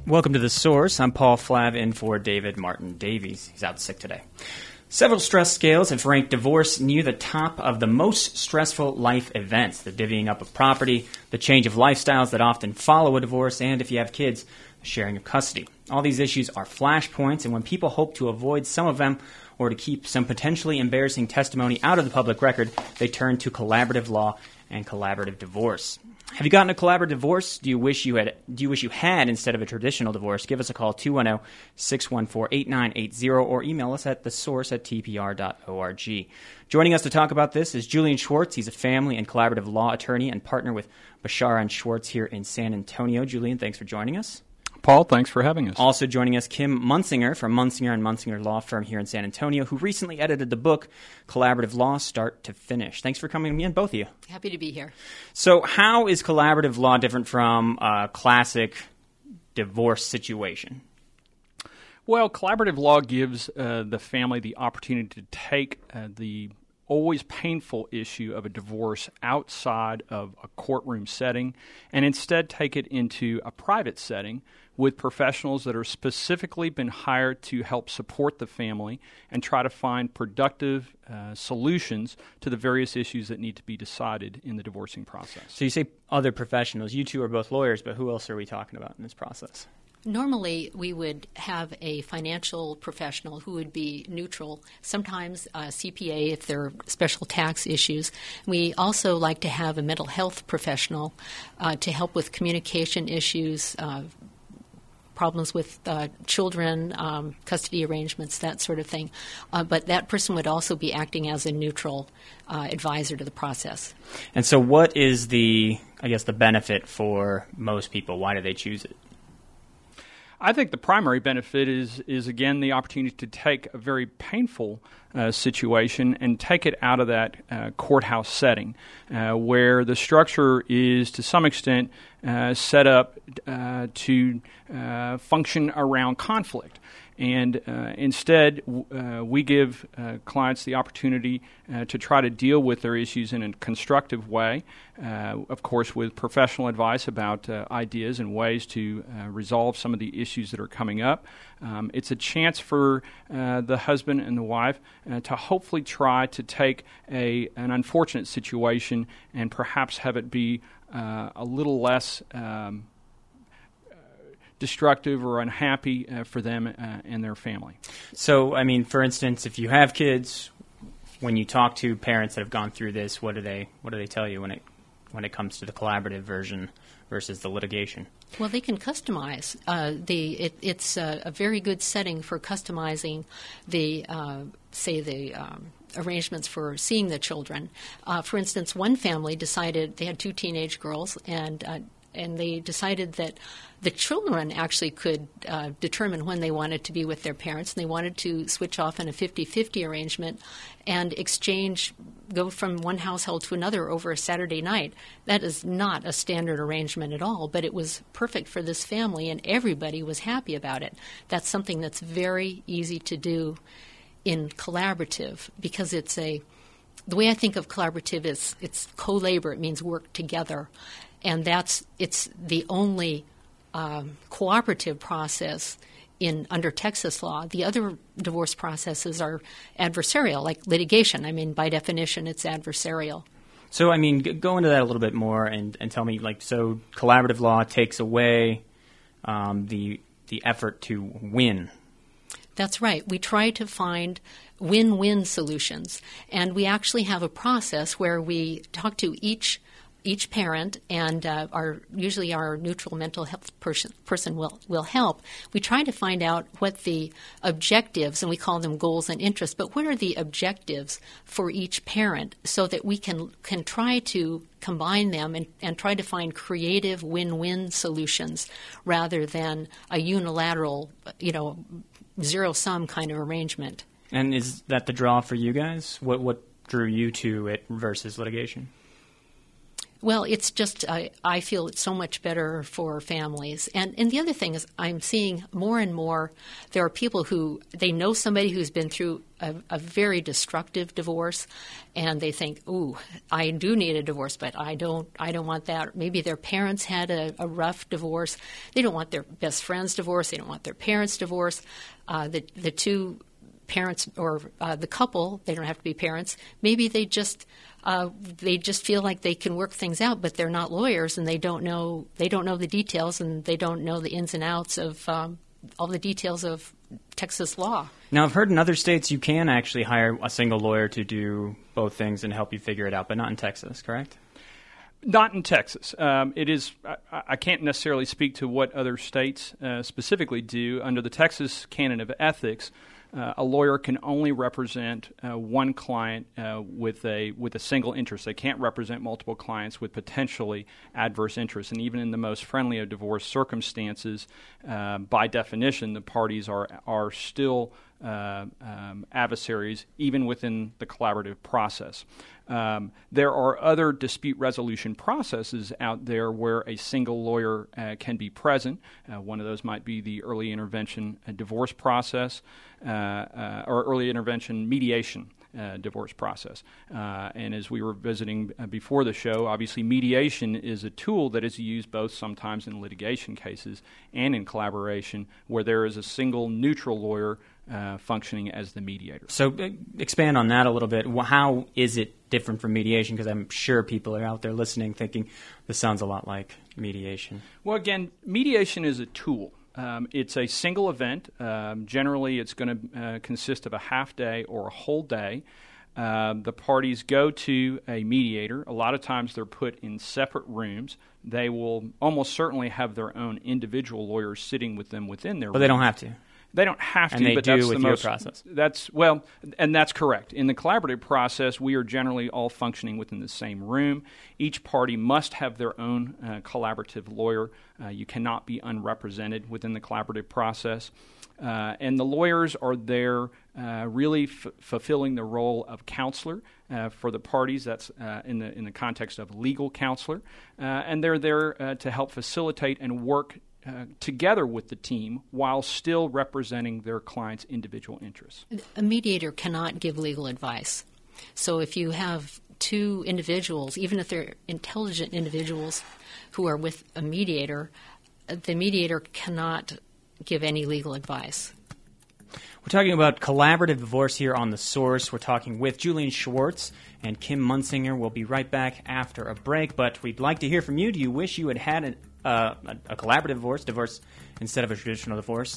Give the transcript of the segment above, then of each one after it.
Welcome to The Source. I'm Paul Flav in for David Martin Davies. He's out sick today. Several stress scales have ranked divorce near the top of the most stressful life events. The divvying up of property, the change of lifestyles that often follow a divorce, and if you have kids, the sharing of custody. All these issues are flashpoints, and when people hope to avoid some of them or to keep some potentially embarrassing testimony out of the public record, they turn to collaborative law and collaborative divorce. Have you gotten a collaborative divorce? Do you wish you had instead of a traditional divorce? Give us a call, 210-614-8980, or email us at thesource@tpr.org. Joining us to talk about this is Julian Schwartz. He's a family and collaborative law attorney and partner with Bashara and Schwartz here in San Antonio. Julian, thanks for joining us. Paul, thanks for having us. Also joining us, Kim Munsinger from Munsinger & Munsinger Law Firm here in San Antonio, who recently edited the book, Collaborative Law, Start to Finish. Thanks for coming in, both of you. Happy to be here. So how is collaborative law different from a classic divorce situation? Well, collaborative law gives the family the opportunity to take the always painful issue of a divorce outside of a courtroom setting and instead take it into a private setting with professionals that are specifically been hired to help support the family and try to find productive solutions to the various issues that need to be decided in the divorcing process. So you say other professionals. You two are both lawyers, but who else are we talking about in this process? Normally, we would have a financial professional who would be neutral, sometimes a CPA if there are special tax issues. We also like to have a mental health professional to help with communication issues, problems with children, custody arrangements, that sort of thing. But that person would also be acting as a neutral advisor to the process. And so what is the benefit for most people? Why do they choose it? I think the primary benefit is again, the opportunity to take a very painful situation and take it out of that courthouse setting where the structure is, to some extent, set up to function around conflict. And instead, we give clients the opportunity to try to deal with their issues in a constructive way, of course, with professional advice about ideas and ways to resolve some of the issues that are coming up. It's a chance for the husband and the wife to hopefully try to take an unfortunate situation and perhaps have it be a little less destructive or unhappy for them and their family. So, I mean, for instance, if you have kids, when you talk to parents that have gone through this, what do they tell you when it comes to the collaborative version versus the litigation? Well, they can customize. It's a very good setting for customizing the arrangements for seeing the children. For instance, one family decided they had two teenage girls, and they decided that the children actually could determine when they wanted to be with their parents, and they wanted to switch off in a 50-50 arrangement and go from one household to another over a Saturday night. That is not a standard arrangement at all, but it was perfect for this family, and everybody was happy about it. That's something that's very easy to do in collaborative because the way I think of collaborative is it's co-labor. It means work together. And it's the only cooperative process under Texas law. The other divorce processes are adversarial, like litigation. I mean, by definition, it's adversarial. So, I mean, go into that a little bit more and tell me, so collaborative law takes away the effort to win. That's right. We try to find win-win solutions, and we actually have a process where we talk to each parent, and usually our neutral mental health person will help. We try to find out what the objectives, and we call them goals and interests, but what are the objectives for each parent so that we can try to combine them and try to find creative win-win solutions rather than a unilateral, zero-sum kind of arrangement. And is that the draw for you guys? What drew you to it versus litigation? Well, it's just, I feel it's so much better for families. And the other thing is I'm seeing more and more, there are people who, they know somebody who's been through a very destructive divorce, and they think, ooh, I do need a divorce, but I don't want that. Maybe their parents had a rough divorce. They don't want their best friend's divorce. They don't want their parents' divorce. The two parents or the couple, they don't have to be parents, maybe they just feel like they can work things out, but they're not lawyers, and they don't know the details, and they don't know the ins and outs of all the details of Texas law. Now, I've heard in other states you can actually hire a single lawyer to do both things and help you figure it out, but not in Texas, correct? Not in Texas. It is. I can't necessarily speak to what other states specifically do. Under the Texas canon of ethics, a lawyer can only represent one client with a single interest. They can't represent multiple clients with potentially adverse interests. And even in the most friendly of divorce circumstances, by definition, the parties are still adversaries, even within the collaborative process. There are other dispute resolution processes out there where a single lawyer can be present. One of those might be the early intervention divorce process or early intervention mediation divorce process. And as we were visiting before the show, obviously mediation is a tool that is used both sometimes in litigation cases and in collaboration where there is a single neutral lawyer functioning as the mediator. So expand on that a little bit. How is it different from mediation? Because I'm sure people are out there listening thinking this sounds a lot like mediation. Well, again, mediation is a tool. It's a single event. Generally, it's going to consist of a half day or a whole day. The parties go to a mediator. A lot of times they're put in separate rooms. They will almost certainly have their own individual lawyers sitting with them within their room. But they don't have to. They don't have to, and they but do that's with the your most process. And that's correct. In the collaborative process, we are generally all functioning within the same room. Each party must have their own collaborative lawyer. You cannot be unrepresented within the collaborative process. And the lawyers are there really fulfilling the role of counselor for the parties. That's in the context of legal counselor. And they're there to help facilitate and work together with the team while still representing their client's individual interests. A mediator cannot give legal advice. So if you have two individuals, even if they're intelligent individuals who are with a mediator, the mediator cannot give any legal advice. We're talking about collaborative divorce here on The Source. We're talking with Julian Schwartz and Kim Munsinger. We'll be right back after a break, but we'd like to hear from you. Do you wish you had had a collaborative divorce instead of a traditional divorce?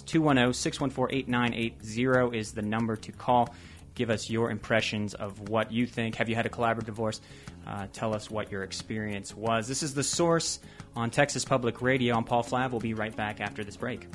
210-614-8980 is the number to call. Give us your impressions of what you think. Have you had a collaborative divorce? Tell us what your experience was. This is The Source on Texas Public Radio. I'm Paul Flav. We'll be right back after this break.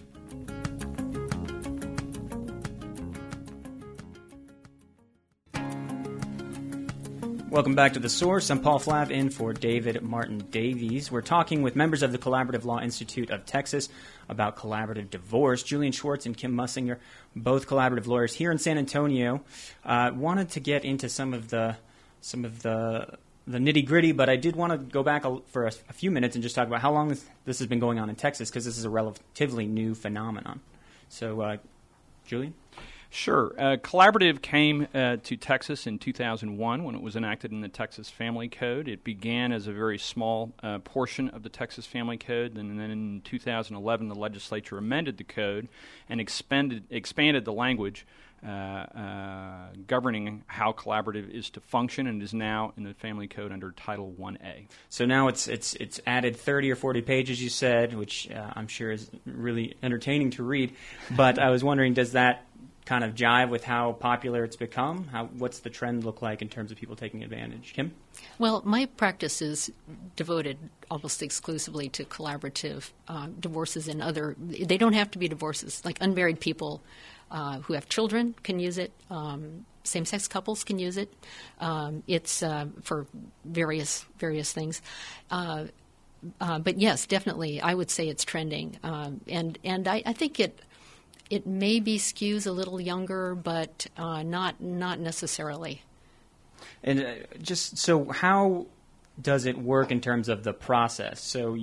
Welcome back to The Source. I'm Paul Flav, in for David Martin Davies. We're talking with members of the Collaborative Law Institute of Texas about collaborative divorce. Julian Schwartz and Kim Munsinger, both collaborative lawyers here in San Antonio, wanted to get into some of the nitty-gritty, but I did want to go back for a few minutes and just talk about how long this has been going on in Texas, because this is a relatively new phenomenon. So, Julian? Sure. Collaborative came to Texas in 2001 when it was enacted in the Texas Family Code. It began as a very small portion of the Texas Family Code, and then in 2011 the legislature amended the code and expanded the language governing how collaborative is to function, and is now in the Family Code under Title 1A. So now it's added 30 or 40 pages, you said, which I'm sure is really entertaining to read. But I was wondering, does that kind of jive with how popular it's become? What's the trend look like in terms of people taking advantage? Kim? Well, my practice is devoted almost exclusively to collaborative divorces and other. They don't have to be divorces. Like unmarried people who have children can use it. Same-sex couples can use it. It's for various things. But yes, definitely, I would say it's trending, and I think it maybe skews a little younger, but not necessarily. And just so how does it work in terms of the process? So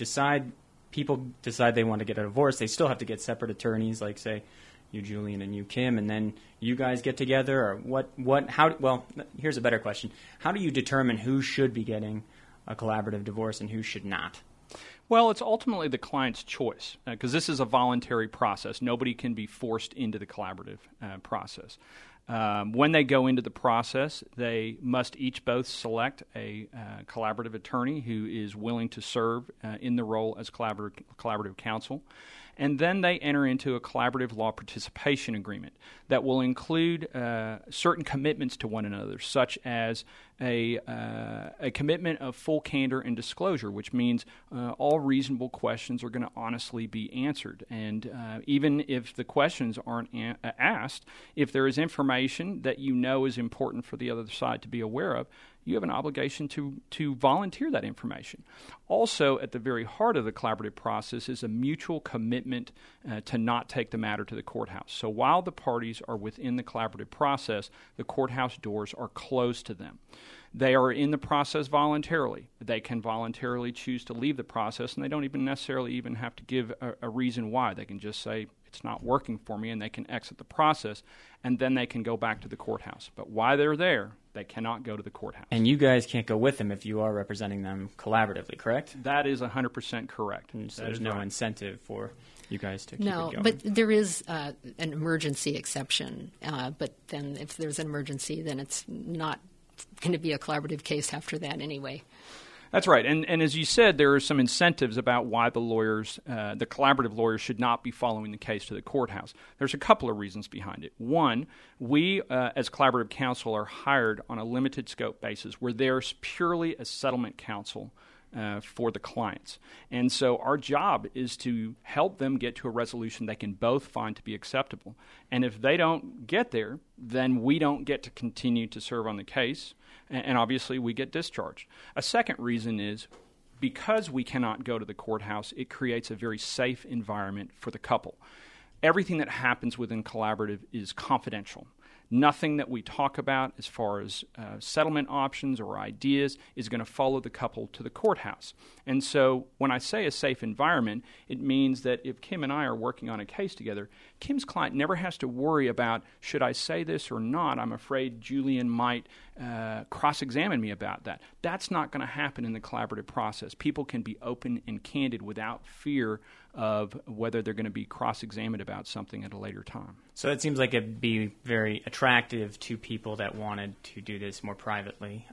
people decide they want to get a divorce. They still have to get separate attorneys, like, say, you, Julian, and you, Kim, and then you guys get together? Or well, here's a better question. How do you determine who should be getting a collaborative divorce and who should not? Well, it's ultimately the client's choice, because this is a voluntary process. Nobody can be forced into the collaborative process. When they go into the process, they must each both select a collaborative attorney who is willing to serve in the role as collaborative counsel. And then they enter into a collaborative law participation agreement that will include certain commitments to one another, such as a commitment of full candor and disclosure, which means all reasonable questions are going to honestly be answered. And even if the questions aren't asked, if there is information that you know is important for the other side to be aware of, you have an obligation to volunteer that information. Also, at the very heart of the collaborative process is a mutual commitment to not take the matter to the courthouse. So while the parties are within the collaborative process, the courthouse doors are closed to them. They are in the process voluntarily. They can voluntarily choose to leave the process, and they don't even necessarily even have to give a reason why. They can just say, it's not working for me, and they can exit the process, and then they can go back to the courthouse. But while they're there, they cannot go to the courthouse. And you guys can't go with them if you are representing them collaboratively, correct? That is 100% correct. And so there's no incentive for you guys to keep No, it going. but there is an emergency exception. But then if there's an emergency, then it's not going to be a collaborative case after that anyway. That's right. And as you said, there are some incentives about why the collaborative lawyers should not be following the case to the courthouse. There's a couple of reasons behind it. One, we as collaborative counsel are hired on a limited scope basis. We're there purely as settlement counsel for the clients. And so our job is to help them get to a resolution they can both find to be acceptable. And if they don't get there, then we don't get to continue to serve on the case, and obviously we get discharged. A second reason is because we cannot go to the courthouse, it creates a very safe environment for the couple. Everything that happens within collaborative is confidential. Nothing that we talk about as far as settlement options or ideas is going to follow the couple to the courthouse. And so when I say a safe environment, it means that if Kim and I are working on a case together, Kim's client never has to worry about, should I say this or not? I'm afraid Julian might cross-examine me about that. That's not going to happen in the collaborative process. People can be open and candid without fear of whether they're going to be cross-examined about something at a later time. So it seems like it'd be very attractive to people that wanted to do this more privately.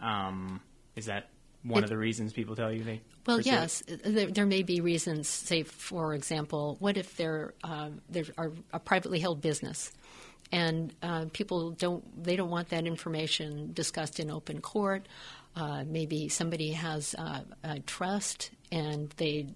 Is that one of the reasons people tell you they pursue yes. There may be reasons, say, for example, what if there are a privately held business and people don't want that information discussed in open court. Maybe somebody has a trust and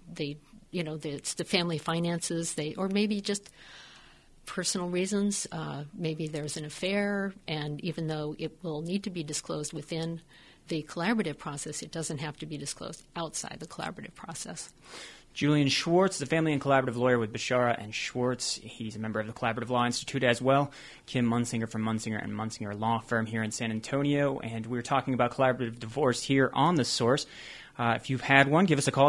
it's the family finances, or maybe just personal reasons. Maybe there's an affair, and even though it will need to be disclosed within the collaborative process, it doesn't have to be disclosed outside the collaborative process. Julian Schwartz is a family and collaborative lawyer with Bishara and Schwartz. He's a member of the Collaborative Law Institute as well. Kim Munsinger from Munsinger and Munsinger Law Firm here in San Antonio. And we're talking about collaborative divorce here on The Source. If you've had one, give us a call,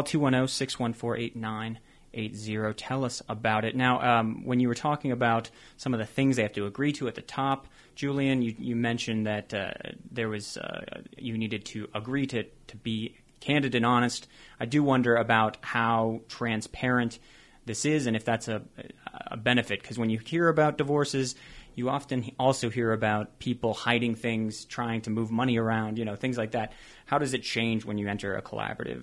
210-614-8980. Tell us about it. Now, when you were talking about some of the things they have to agree to at the top, Julian, you mentioned that there was you needed to agree to be candid and honest. I do wonder about how transparent this is and if that's a benefit, because when you hear about divorces, you often also hear about people hiding things, trying to move money around, things like that. How does it change when you enter a collaborative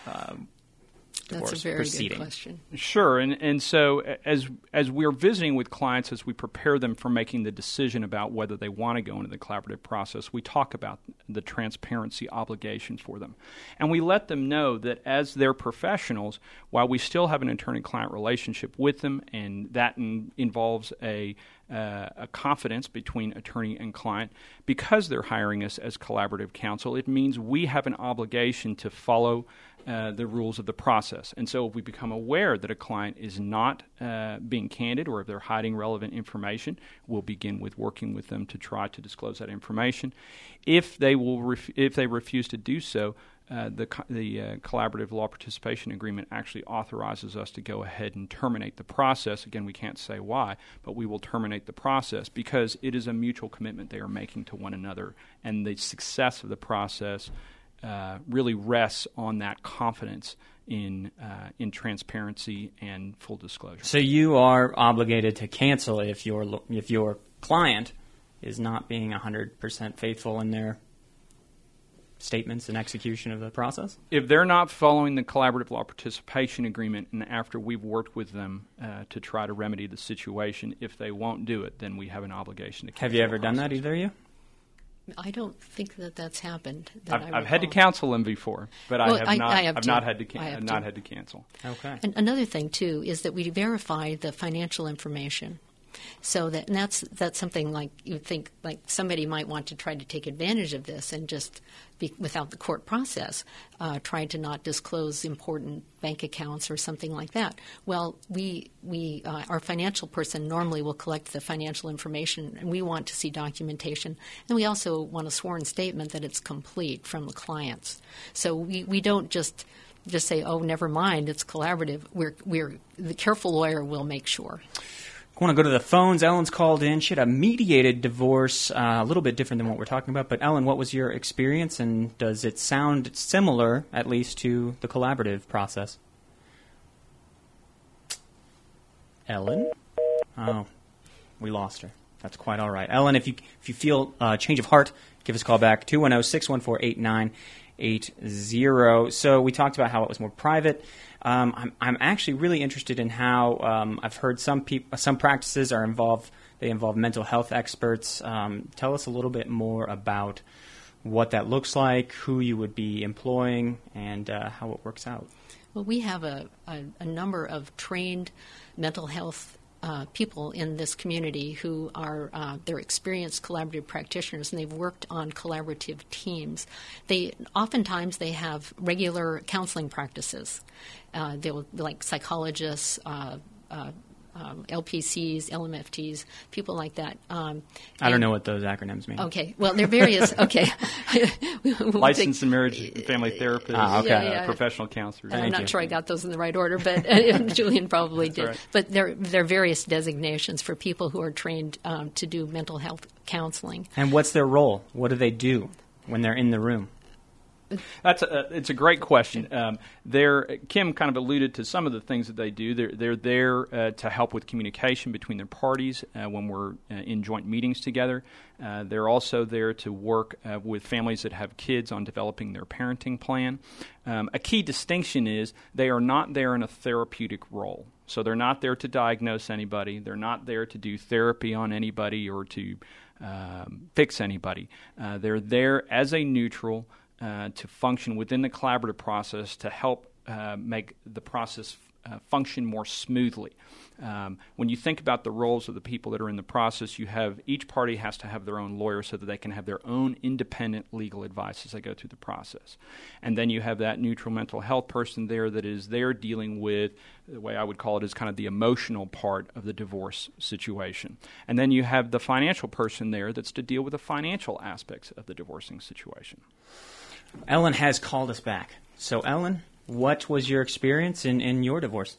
divorce That's a very proceeding? good question. Sure, and so as we're visiting with clients, as we prepare them for making the decision about whether they want to go into the collaborative process, we talk about the transparency obligation for them. And we let them know that as their professionals, while we still have an attorney-client relationship with them, and that involves a confidence between attorney and client, because they're hiring us as collaborative counsel, it means we have an obligation to follow the rules of the process. And so if we become aware that a client is not being candid or if they're hiding relevant information, we'll begin with working with them to try to disclose that information. If they refuse to do so, the collaborative law participation agreement actually authorizes us to go ahead and terminate the process. Again, we can't say why, but we will terminate the process because it is a mutual commitment they are making to one another, and the success of the process really rests on that confidence in transparency and full disclosure. So you are obligated to cancel if your client is not being 100% faithful in their statements and execution of the process? If they're not following the collaborative law participation agreement, and after we've worked with them to try to remedy the situation, if they won't do it, then we have an obligation to cancel. Have you ever done that, either of you? I don't think that's happened. I've had to counsel them before, but well, I've not had to cancel. Okay. And another thing too is that we verify the financial information. So that's something like you'd think like somebody might want to try to take advantage of this and just without the court process try to not disclose important bank accounts or something like that. Well, we our financial person normally will collect the financial information, and we want to see documentation, and we also want a sworn statement that it's complete from the clients. So we don't just say, oh, never mind, it's collaborative. We're the careful lawyer will make sure. I want to go to the phones. Ellen's called in. She had a mediated divorce, a little bit different than what we're talking about. But Ellen, what was your experience, and does it sound similar, at least, to the collaborative process? Ellen? Oh, we lost her. That's quite all right. Ellen, if you feel a change of heart, give us a call back, 210-614-8980. So we talked about how it was more private. I'm actually really interested in how I've heard some practices involve mental health experts. Tell us a little bit more about what that looks like, who you would be employing, and how it works out. Well, we have a number of trained mental health people in this community who are they're experienced collaborative practitioners, and they've worked on collaborative teams. Oftentimes they have regular counseling practices. They will be like psychologists, LPCs, LMFTs, people like that. I don't know what those acronyms mean. Okay, well, they're various. Okay, licensed and marriage and family therapists, okay. Professional counselors. I'm not sure I got those in the right order, but Julian probably did. Right. But there are various designations for people who are trained to do mental health counseling. And what's their role? What do they do when they're in the room? It's a great question. Kim kind of alluded to some of the things that they do. They're there to help with communication between their parties when we're in joint meetings together. They're also there to work with families that have kids on developing their parenting plan. A key distinction is they are not there in a therapeutic role. So they're not there to diagnose anybody. They're not there to do therapy on anybody or to fix anybody. They're there as a neutral to function within the collaborative process to help make the process function more smoothly. When you think about the roles of the people that are in the process, each party has to have their own lawyer so that they can have their own independent legal advice as they go through the process. And then you have that neutral mental health person there that is there dealing with, the way I would call it, is kind of the emotional part of the divorce situation. And then you have the financial person there that's to deal with the financial aspects of the divorcing situation. Ellen has called us back. So, Ellen, what was your experience in your divorce?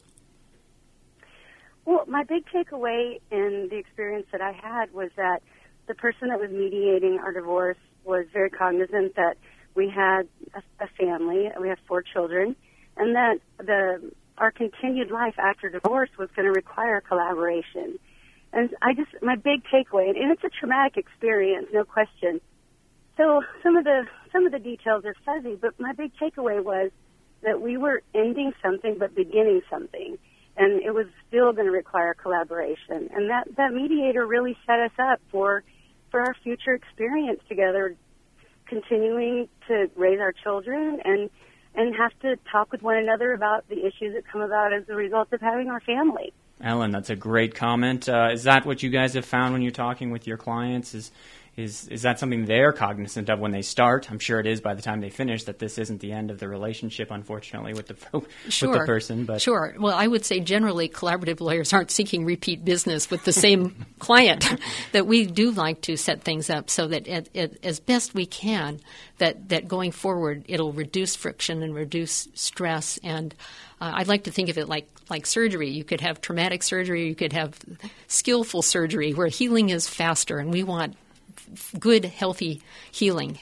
Well, my big takeaway in the experience that I had was that the person that was mediating our divorce was very cognizant that we had a family, we have 4 children, and that our continued life after divorce was going to require collaboration. And my big takeaway, and it's a traumatic experience, no question. So some of the details are fuzzy, but my big takeaway was that we were ending something but beginning something, and it was still going to require collaboration. And that mediator really set us up for our future experience together, continuing to raise our children and have to talk with one another about the issues that come about as a result of having our family. Ellen, that's a great comment. Is that what you guys have found when you're talking with your clients? Is Is that something they're cognizant of when they start? I'm sure it is by the time they finish, that this isn't the end of the relationship, unfortunately, with the person. But Sure. Well, I would say generally collaborative lawyers aren't seeking repeat business with the same client, that we do like to set things up so that as best we can, that going forward it'll reduce friction and reduce stress. And I'd like to think of it like surgery. You could have traumatic surgery, you could have skillful surgery where healing is faster, and we want good, healthy healing.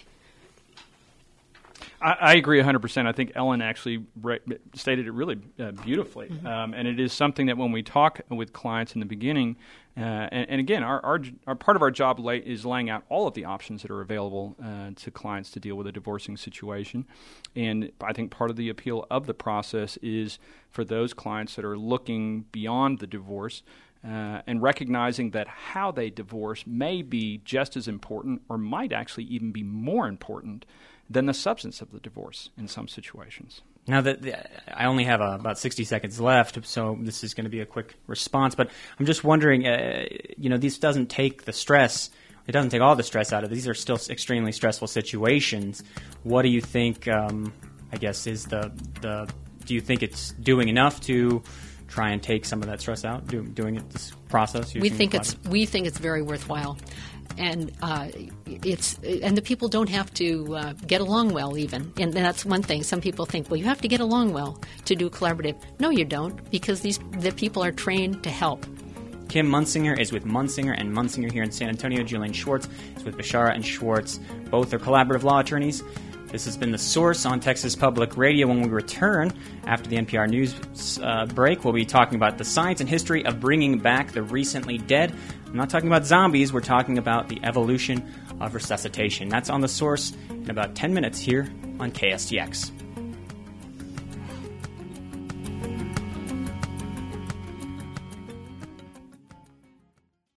I agree 100%. I think Ellen actually stated it really beautifully. Mm-hmm. And it is something that when we talk with clients in the beginning, and again, our part of our job is laying out all of the options that are available to clients to deal with a divorcing situation. And I think part of the appeal of the process is for those clients that are looking beyond the divorce and recognizing that how they divorce may be just as important or might actually even be more important than the substance of the divorce in some situations. Now that I only have about 60 seconds left, so this is going to be a quick response, but I'm just wondering, this doesn't take the stress. It doesn't take all the stress out of it. These are still extremely stressful situations. What do you think, I guess, is do you think it's doing enough to try and take some of that stress out, doing it this process? We think it's very worthwhile, and the people don't have to get along well even, and that's one thing. Some people think, well, you have to get along well to do collaborative. No, you don't, because the people are trained to help. Kim Munsinger is with Munsinger and Munsinger here in San Antonio. Julian Schwartz is with Bashara and Schwartz. Both are collaborative law attorneys. This has been The Source on Texas Public Radio. When we return after the NPR News break, we'll be talking about the science and history of bringing back the recently dead. I'm not talking about zombies. We're talking about the evolution of resuscitation. That's on The Source in about 10 minutes here on KSTX.